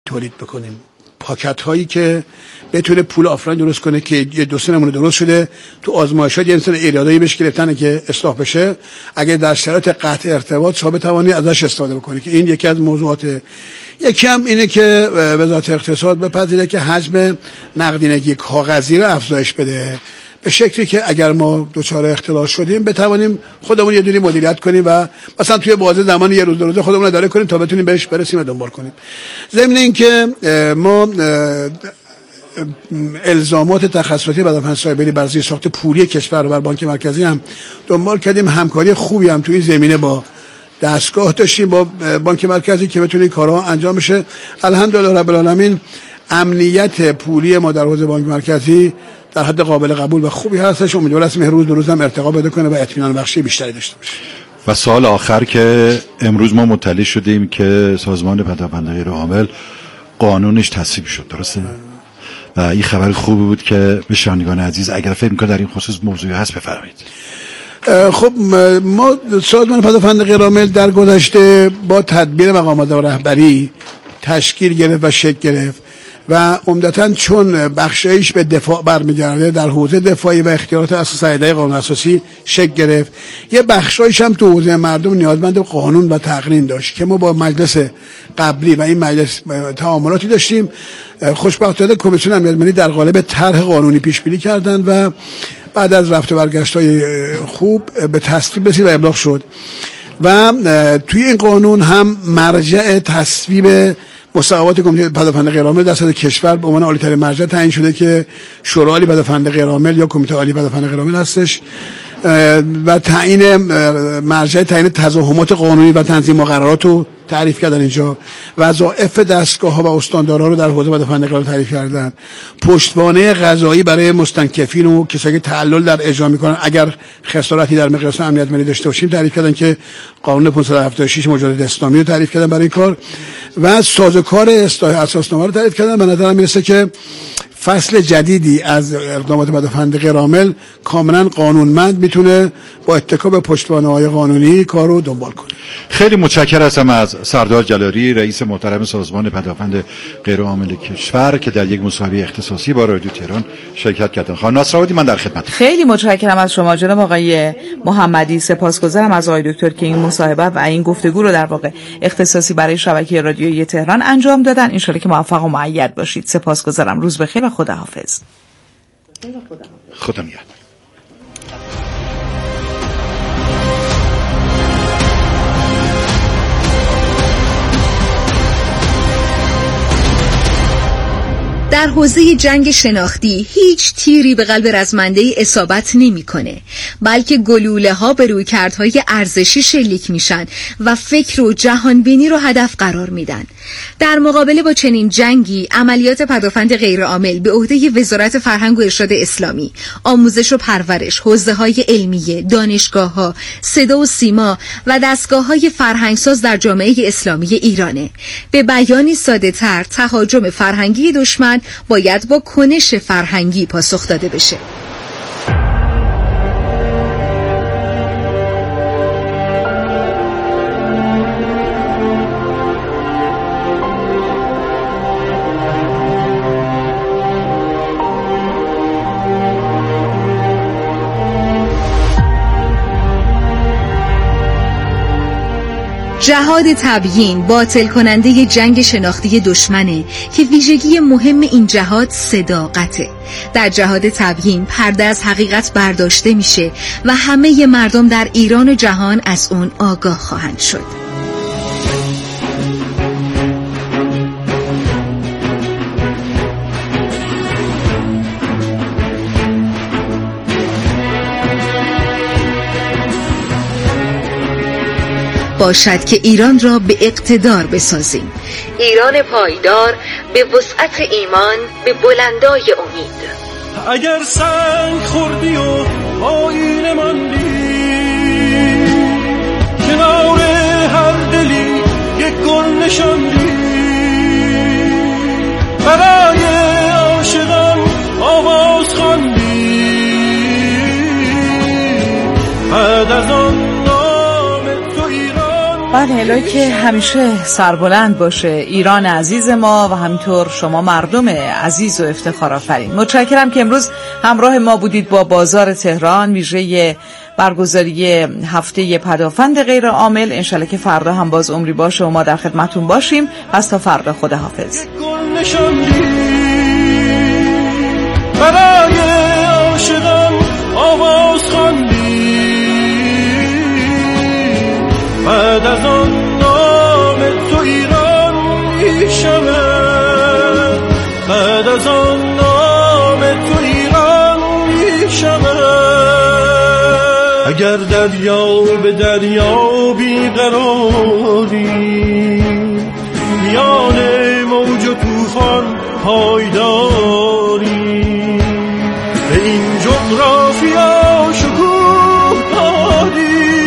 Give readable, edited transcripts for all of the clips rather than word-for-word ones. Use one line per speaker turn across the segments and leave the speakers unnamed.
تولید بکنیم، پاکت هایی که بتونه پول آفلاین درست کنه که یه دو سه نمونه درست شده تو آزمایشات، یه سری ایرادایی بهش گرفتن که اصلاح بشه، اگه در شرایط قطع ارتباط شما بتوانی ازش استفاده بکنی که این یکی از موضوعات. یکی هم اینه که وزارت اقتصاد بپذیره که حجم نقدینگی کاغذی رو افزایش بده به شکلی که اگر ما دچار اختلال شدیم بتوانیم خودمون یه جوری مدیریت کنیم و مثلا توی بازه زمان یه روز دو روزه خودمون اداره کنیم تا بتونیم بهش برسیم و دنبال کنیم. ضمن اینکه ما الزامات تخصصی بدافند سایبری بر زیرساخت پولی کشور و بر بانک مرکزی هم دنبال کردیم. همکاری خوبی هم توی این زمینه با دستگاه داشتیم با بانک مرکزی که بتونه این کارها انجام بشه. الحمدلله رب العالمین امنیت پولی ما در حوزه بانک مرکزی در حد قابل قبول و خوبی هستش. امیدوارم از روز به روز هم ارتقا پیدا کنه و اطمینان بخشی بیشتری داشته باشه.
و سوال آخر که امروز ما مطلع شدیم که سازمان پدافند غیرعامل قانونش تصویب شد، درسته؟ و این خبر خوبی بود که به شنوندگان عزیز اگر فکر می‌کنید در این خصوص موضوعی هست بفرمایید.
خب ما سازمان پدافند غیرعامل در گذشته با تدبیر مقامات و رهبری تشکیل گرفت و شکل گرفت و عمدتاً چون بخشایش به دفاع برمیگرده در حوزه دفاعی و اختیارات اساس ایده قانون اساسی شکل گرفت. یه بخشایش هم تو حوزه مردم نیازمند قانون و تقنین داشت که ما با مجلس قبلی و این مجلس تعاملاتی داشتیم. خوشبختانه کمیسیون امنیت ملی در قالب طرح قانونی پیش بینی کردند و بعد از رفت و برگشت‌های خوب به تصویب رسید و ابلاغ شد و توی این قانون هم مرجع تصویب مصوبات کمیته پدافند غیرعامل در سطح کشور به عنوان عالی‌ترین مرجع تعیین شده که شورای عالی پدافند غیرعامل یا کمیته عالی پدافند غیرعامل هستش و تعیین مرجع تعیین تضاهمات قانونی و تنظیم مقررات رو تعریف کردن. اینجا وظایف دستگاه‌ها و استاندارها رو در حوزه پدافند غیرعامل تعریف کردن. پشتوانه قضایی برای مستنکفین و کسایی که تعلل در اجرا می‌کنن اگر خسارتی در مقیاس امنیت ملی داشته باشیم تعریف کردن که قانون 576 مجاهدات اسلامی رو تعریف کردن برای این کار و سازوکار اصلاح اساسنامه رو تعریف کردن. به نظرم میرسه که فصل جدیدی از اقدامات پدافند غیرعامل کاملا قانونمند میتونه با اتکا به پشتوانه‌های قانونی کارو دنبال کنه.
خیلی متشکرم هستم از سردار جلالی رئیس محترم سازمان پدافند غیرعامل کشور که در یک مصاحبه اختصاصی با رادیو تهران شرکت کردن. خانم ناصرآبادی من در خدمت.
خیلی متشکرم از شما جناب آقای محمدی. سپاسگزارم از آقای دکتر که این مصاحبه و این گفتگو رو در واقع اختصاصی برای شبکه رادیویی تهران انجام دادن. ان شاءالله که موفق و مؤید باشید. سپاسگزارم. روز بخیر و خداحافظ.
خدا نگهدار.
در حوزه جنگ شناختی هیچ تیری به قلب رزمنده‌ای اصابت نمی‌کنه، بلکه گلوله‌ها به رویکردهای ارزشی شلیک میشن و فکر و جهانبینی رو هدف قرار میدن. در مقابله با چنین جنگی عملیات پدافند غیرعامل به عهده وزارت فرهنگ و ارشاد اسلامی، آموزش و پرورش، حوزه‌های علمیه، دانشگاه‌ها، صدا و سیما و دستگاه‌های فرهنگساز در جامعه اسلامی ایرانه. به بیانی ساده‌تر تهاجم فرهنگی دشمن باید با کنش فرهنگی پاسخ داده بشه. جهاد تبیین باطل کننده جنگ شناختی دشمنه که ویژگی مهم این جهاد صداقته. در جهاد تبیین پرده از حقیقت برداشته میشه و همه مردم در ایران و جهان از اون آگاه خواهند شد. باشد که ایران را به اقتدار بسازیم، ایران پایدار به وسعت ایمان، به بلندای امید.
اگر سنگ خوردی و آینه ماندی، کنار هر دلی یک گل نشاندی، برای عاشقان آواز خواندی، بعد از آن
و بله، الهی که همیشه سربلند باشه ایران عزیز ما و همینطور شما مردم عزیز و افتخار آفرین. متشکرم که امروز همراه ما بودید با بازار تهران، ویژه برگزاری هفته پدافند غیر عامل. انشالله که فردا هم باز عمری باشه و ما در خدمتون باشیم. پس تا فردا، خداحافظ.
برای عاشقان آواز خواندی، بعد از آن نام تو ایران میشود، بعد از آن نام تو ایران میشود. اگر دریا به دریا بیقراری، میان موج و طوفان پایداری، به این جغرافیا شکوه دادی،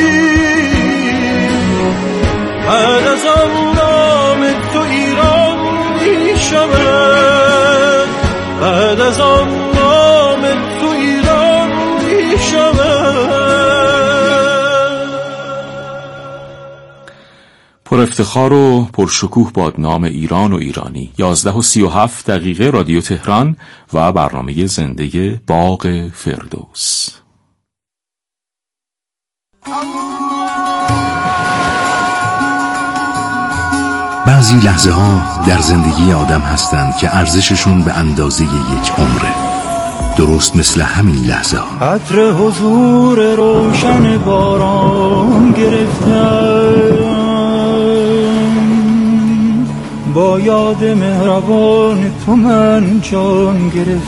بعد از آن نام تو ایران می شود، بعد از آن نام تو ایران می شود.
پر افتخار و پرشکوه باد نام ایران و ایرانی. 11:37 رادیو تهران و برنامه زنده باغ فردوس.
بعضی لحظه ها در زندگی آدم هستند که ارزششون به اندازه یک عمره. درست مثل همین لحظه ها.
عطر حضور روشن باران گرفتم، با یاد مهربان تو من جان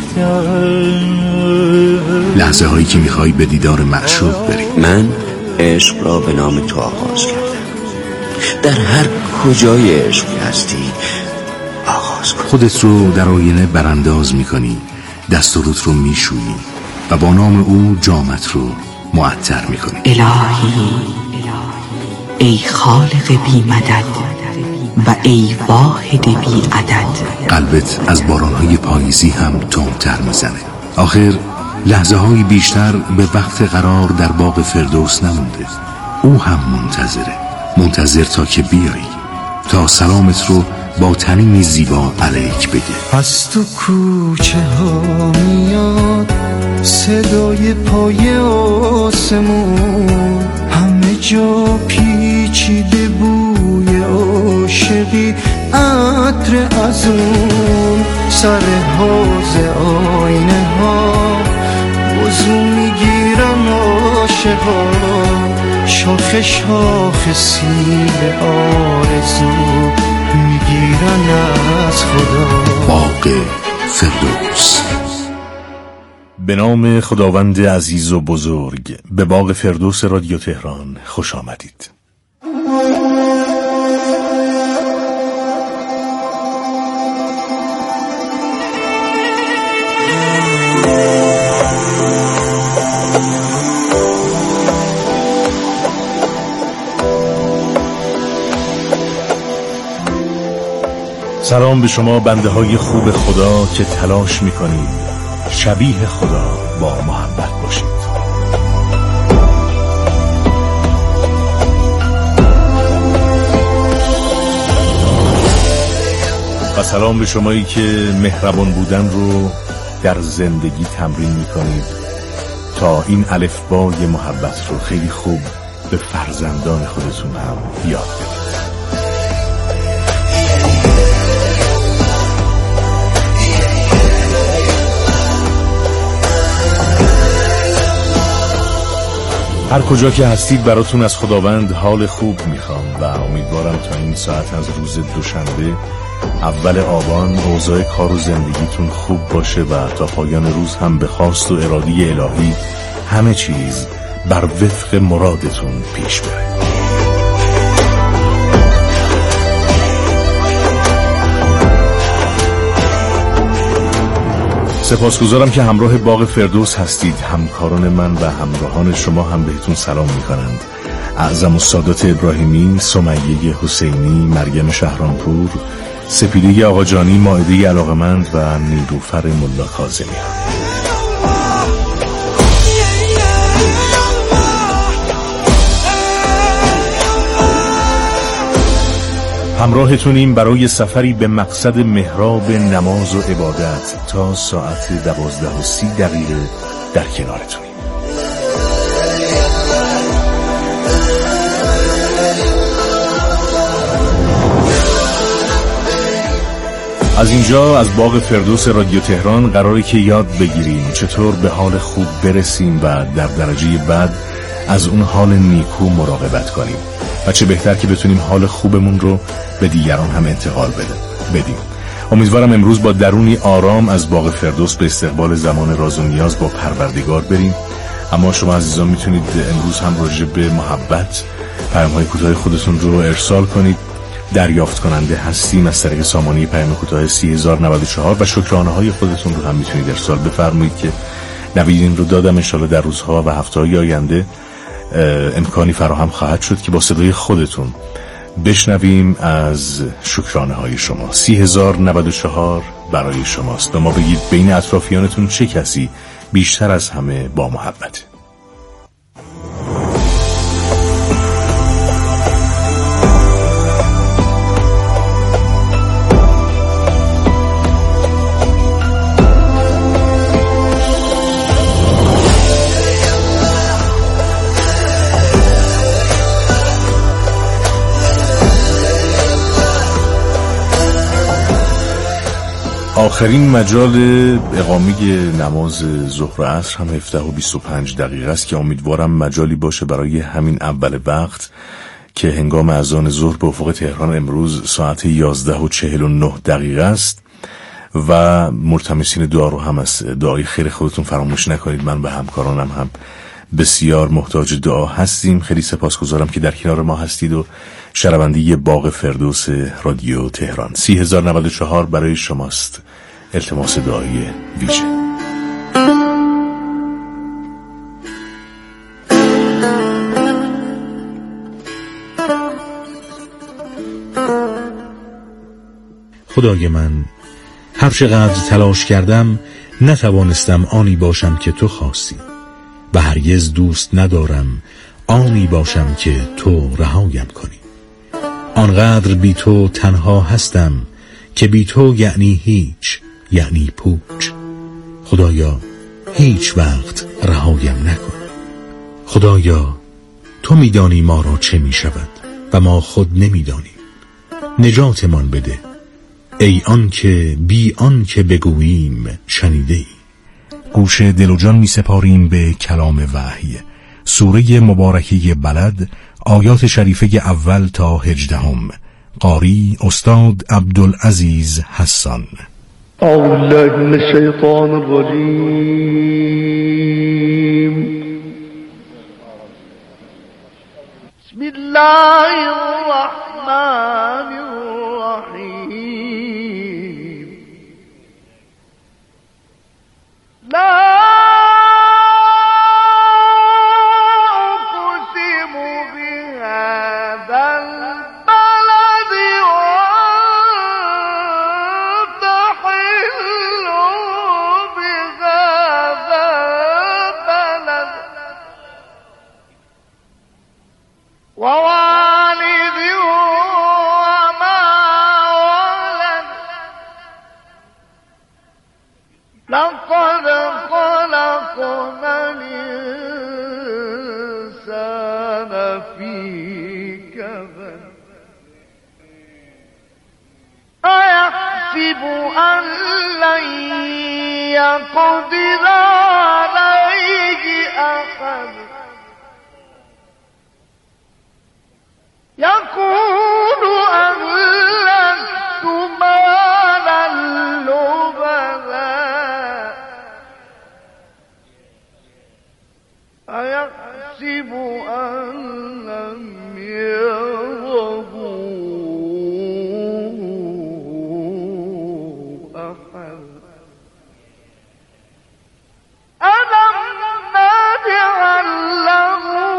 گرفتم.
لحظه هایی که میخوای به دیدار معشوق بری.
من عشق را به نام تو آغاز کردم. در هر کجای عشق هستی آغاز کن.
خودت رو در آینه برانداز میکنی، دست و روت رو میشویی و با نام او جامت رو معطر میکنی.
الهی ای خالق بی مدد و ای واحد بی عدد.
قلبت از بارانهای پاییزی هم تندتر میزنه. آخر لحظه های بیشتر به وقت قرار در باغ فردوس نمونده. او هم منتظر تا که بیایی، تا سلامت رو با تنین زیبا علیک بگه.
از تو کوچه ها میاد صدای پای آسمون، همه جا پیچیده بوی عاشقی، عطر از اون سر حوض آینه ها، وضو میگیرن عاشقا، شاخ شاخ سیب آرزو میگیرن از خدا.
باغ فردوس.
به نام خداوند عزیز و بزرگ، به باغ فردوس رادیو تهران خوش آمدید. سلام به شما بنده های خوب خدا که تلاش میکنید شبیه خدا با محبت باشید. و سلام به شمایی که مهربان بودن رو در زندگی تمرین میکنید تا این الفبای محبت رو خیلی خوب به فرزندان خودتون هم یاد بدید. هر کجا که هستید براتون از خداوند حال خوب میخوام و امیدوارم تا این ساعت از روز دوشنبه اول آبان اوضاع کار و زندگیتون خوب باشه و تا پایان روز هم به خواست و اراده الهی همه چیز بر وفق مرادتون پیش بره. سپاسگزارم که همراه باغ فردوس هستید. همکاران من و همراهان شما هم بهتون سلام میکنند. اعظم السادات ابراهیمی، سمیه حسینی، مریم شهرانپور، سپیده آقاجانی، مائده علاقمند و نیلوفر ملا کاظمی. همراهتونیم برای سفری به مقصد محراب نماز و عبادت تا ساعت 12:30 در کنارتونیم. از اینجا از باغ فردوس رادیو تهران قراره که یاد بگیریم چطور به حال خوب برسیم و در درجه بعد از اون حال نیکو مراقبت کنیم و چه بهتر که بتونیم حال خوبمون رو به دیگران هم انتقال بدیم. امیدوارم امروز با درونی آرام از باغ فردوس به استقبال زمان راز و نیاز با پروردگار بریم. اما شما عزیزان میتونید امروز هم راجع به محبت پیام‌های کوتاه خودتون رو ارسال کنید. دریافت کننده هستیم از طریق سامانه پیام کوتاه 30094 و شکرانه‌های خودتون رو هم میتونید ارسال بفرمایید که نویدین رو دادم. انشالله در روزها و هفته‌های آینده امکانی فراهم خواهد شد که با صدای خودتون بشنویم از شکرانه‌های شما. 30094 برای شماست و ما بگید بین اطرافیانتون چه کسی بیشتر از همه با محبت؟ آخرین مجال اقامه نماز ظهر و عصر هم 17:25 است که امیدوارم مجالی باشه برای همین اول وقت که هنگام اذان ظهر به افق تهران امروز ساعت 11:49 است و ملتمسین دعا رو هم از دعای خیر خودتون فراموش نکنید. من و همکارانم هم بسیار محتاج دعا هستیم. خیلی سپاسگزارم که در کنار ما هستید و شنونده باغ فردوس رادیو تهران. 30094 برای شماست. التماس دعای ویژه.
خدای من، هر چقدر تلاش کردم نتوانستم آنی باشم که تو خواستی و هرگز دوست ندارم آنی باشم که تو رهایم کنی. آنقدر بی تو تنها هستم که بی تو یعنی هیچ، یعنی پوچ. خدایا هیچ وقت رهایم نکن. خدایا تو میدانی ما را چه می شود و ما خود نمیدانیم. نجاتمان بده ای آن که بی آن که بگوییم شنیده ای.
گوش دل و جان می سپاریم به کلام وحی. سوره مبارکه بلد، آیات شریفه اول تا 18. قاری استاد عبدالعزیز حسان.
اعوذ بالله من الشیطان الرجیم. بسم الله الرحمن الرحیم. لا ووالد وما ولد لقد خلقنا الإنسان في كبد أيحسب أن لن يقدر عليه أحد يقول أهلكت مالا لبدا أيحسب أن لم يره أحد ألم نجعل له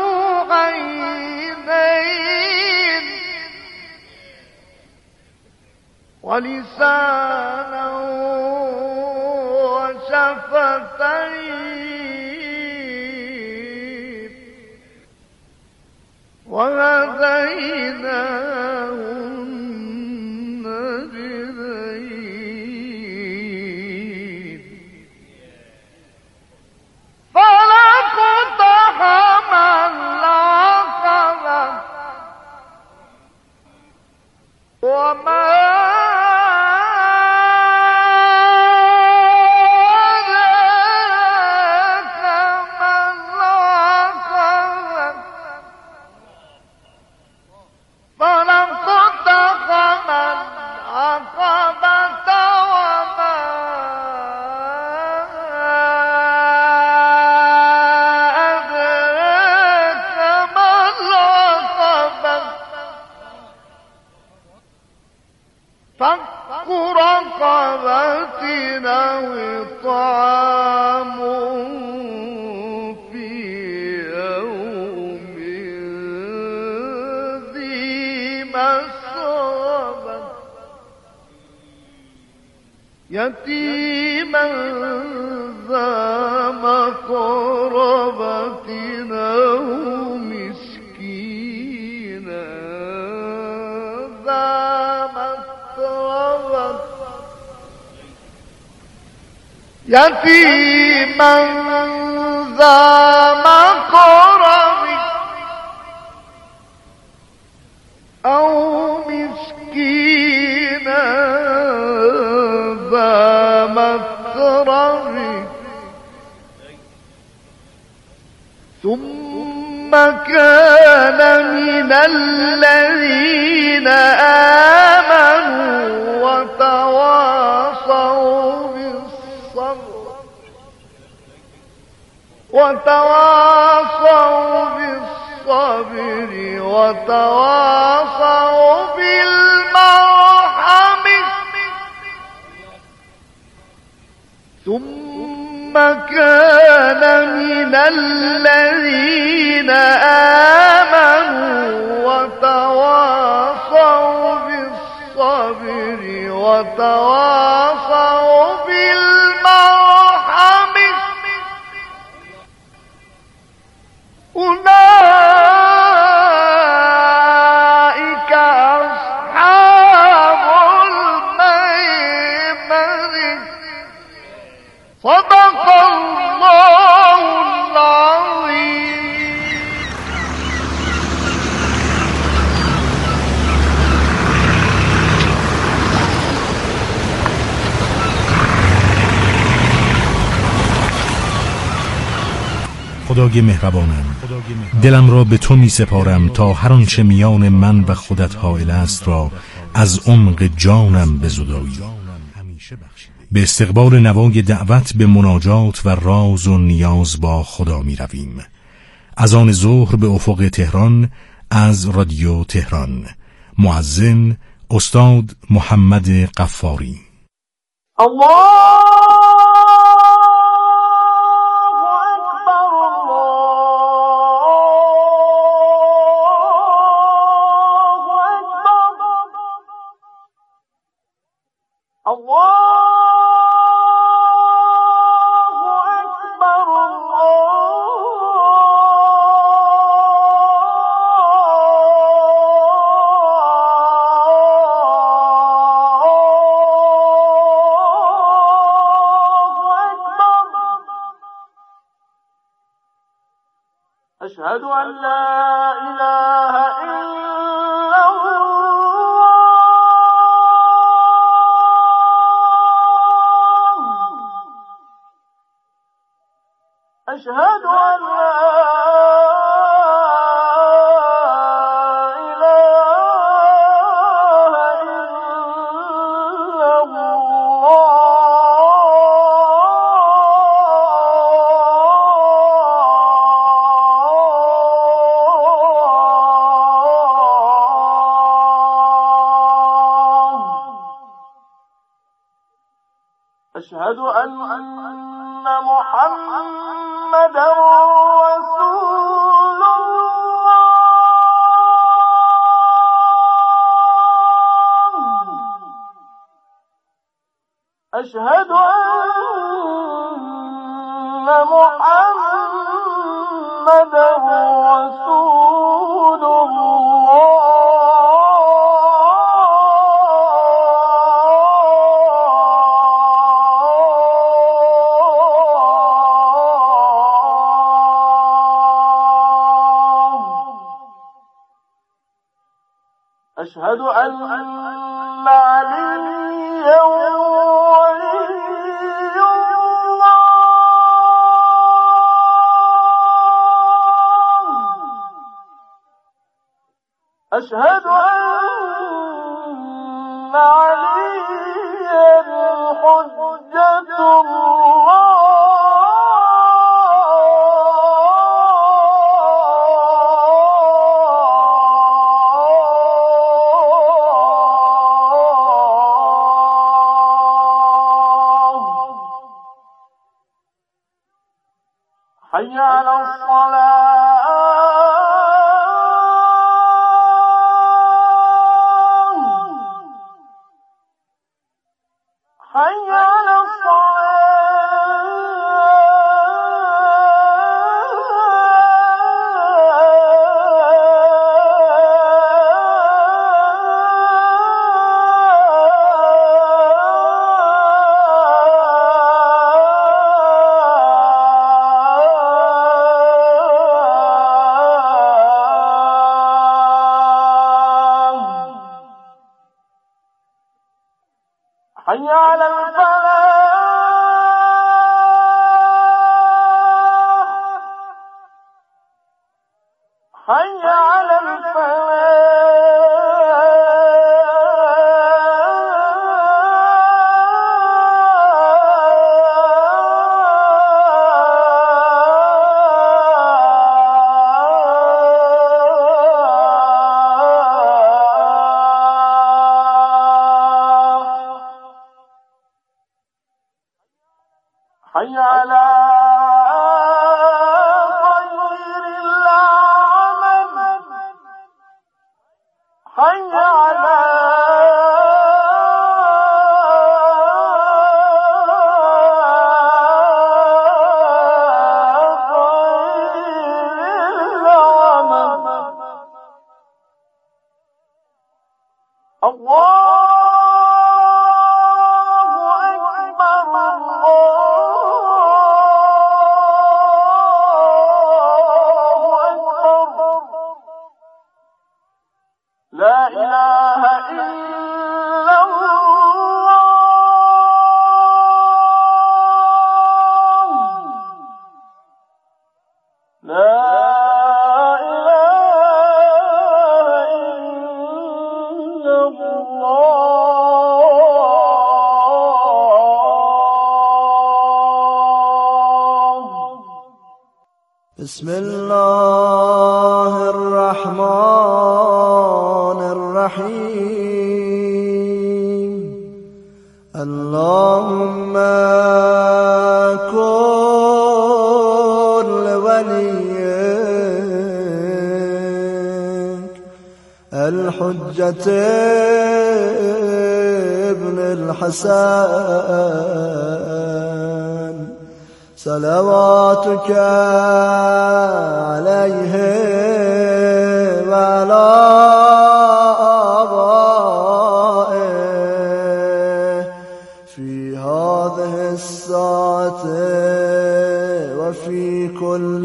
عينين ولسانا وشفتين وهديناه أو طعام في يوم ذي مسغبة يتيما ذا مقربة أو مسكينا ذا متربة يتيما ذا مقربة أو مسكينا ذا متربة ثم كان من الذين آمنوا وتواصوا بالصبر وتواصوا بالمرحمة ثم كان من الذين آمنوا وتواصوا بالصبر وتواصوا بالمرحمة أولئك أصحاب الميمنة صدق الله العظيم.
خدای مهربانم، دلم را به تو می سپارم تا هر آنچه میان من و خودت حائل است را از عمق جانم بزدایی. به استقبال نوای دعوت به مناجات و راز و نیاز با خدا می رویم. از آن ظهر به افق تهران از رادیو تهران. مؤذن استاد محمد غفاری.
أشهد أن لا إله إلا الله أشهد أن لا أشهد أن محمدا رسول الله أشهد أن محمدا رسول الله أشهد أن عليا ولي الله أشهد أن عليا حجة الله حي على الصلاة حي على حي على الفلاح حي على حي على خير العمل حي على خير العمل الله لا إله إلا الله لا إله إلا الله بسم الله الرحمن الرحيم اللهم كن لوليك الحجة ابن الحسن صلواتك عليه وعلى الساعة وفي كل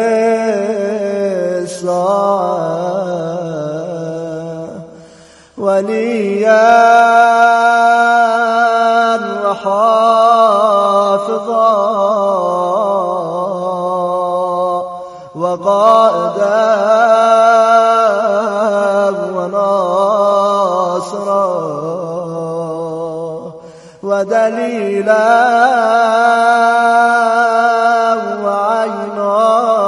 ساعة وليا وحافظا وقائدا وناصرا ودليلا وعينا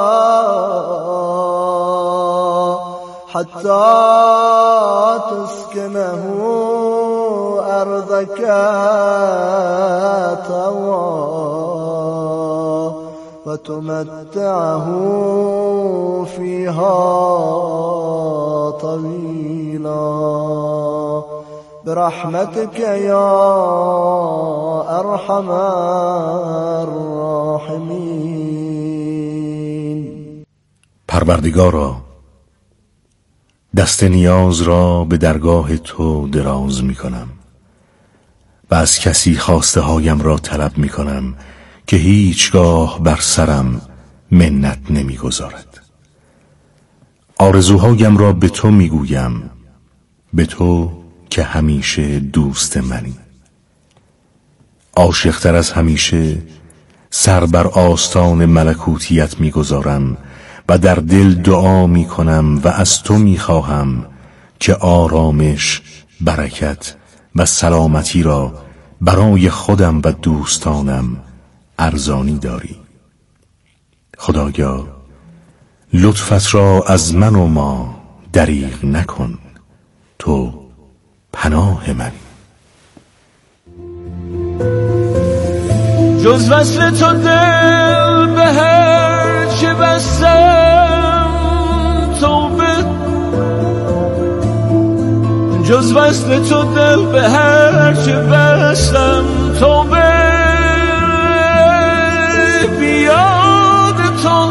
حتى تسكنه أرضك طوعا وتمتعه فيها طويلا برحمتك يا أرحم الراحمين.
پروردگارا، دست نیاز را به درگاه تو دراز می کنم و از کسی خواسته هایم را طلب می کنم که هیچگاه بر سرم منت نمی گذارد. آرزوهایم را به تو می گویم، به تو که همیشه دوست منی. عاشق‌تر از همیشه سر بر آستان ملکوتیت می گذارم و در دل دعا می کنم و از تو می خواهم که آرامش، برکت و سلامتی را برای خودم و دوستانم ارزانی داری. خدایا، لطفت را از من و ما دریغ نکن، تو پناه منی.
جز وصل تو دل به هر جز وصل تو دل به هر چه بستم توبه بیاد تو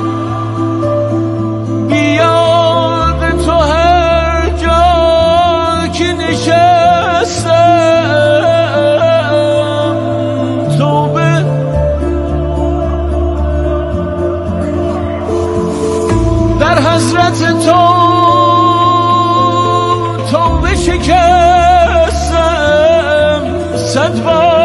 هر جا که نشستم توبه در حسرت تو توبه شکستم 100 بار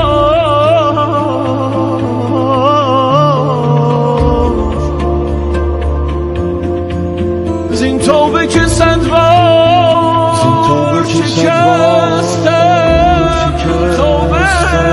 زین توبه که 100 بار شکستم توبه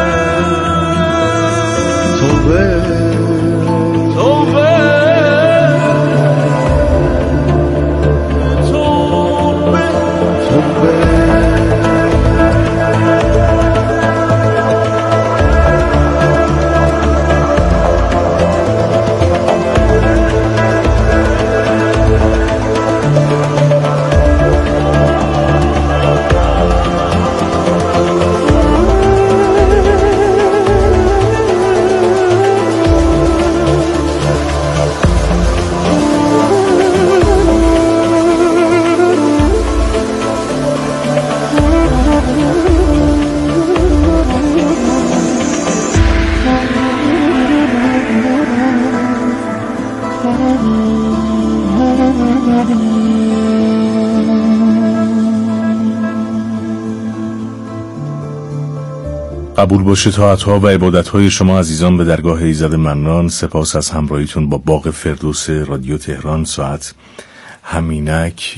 قبول باشه طاعت‌ها و عبادت‌های شما عزیزان به درگاه ایزد منان. سپاس از همراهیتون با باغ فردوس رادیو تهران. ساعت همینک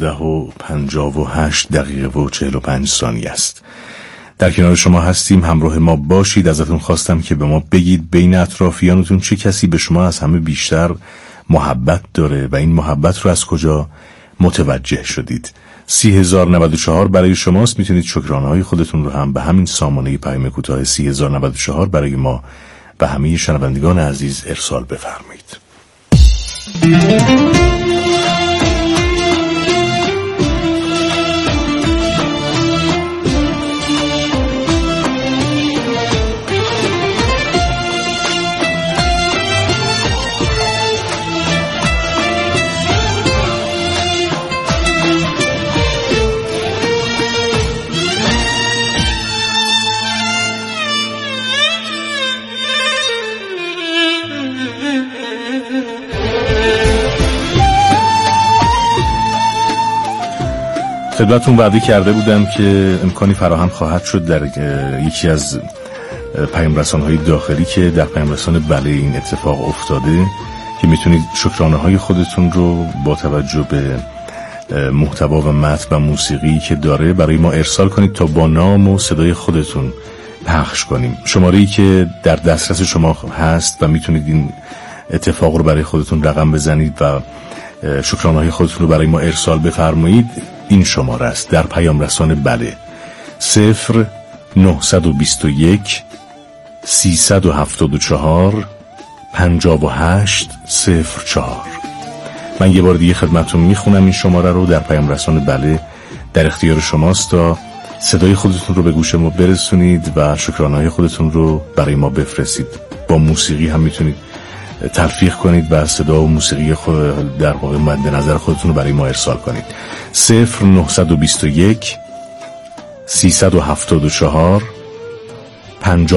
11:58 است. در کنار شما هستیم، همراه ما باشید. ازتون خواستم که به ما بگید بین اطرافیانتون چه کسی به شما از همه بیشتر محبت داره و این محبت رو از کجا متوجه شدید. 30,094 برای شماست. میتونید شکرانه‌های خودتون رو هم به همین سامانه پیام کوتاه 30,094 برای ما و همه شنوندگان عزیز ارسال بفرمایید. خدمتتون وعده کرده بودم که امکانی فراهم خواهد شد در یکی از پیام‌رسان‌های داخلی که در پیام‌رسان بله این اتفاق افتاده که میتونید شکرانه‌های خودتون رو با توجه به محتوا و متن و موسیقی که داره برای ما ارسال کنید تا با نام و صدای خودتون پخش کنیم. شماره‌ای که در دسترس شما هست و میتونید این اتفاق رو برای خودتون رقم بزنید و شکرانه‌های خودتون رو برای ما ارسال بفرمایید این شماره است در پیام رسان بله 0921 374 5804. من یه بار دیگه خدمتتون میخونم این شماره رو در پیام رسان بله در اختیار شماست تا صدای خودتون رو به گوش ما برسونید و شکرانه‌های خودتون رو برای ما بفرستید. با موسیقی هم میتونید تلفیق کنید و صدا و موسیقی خود در واقع مد نظر خودتون رو برای ما ارسال کنید. 0921 374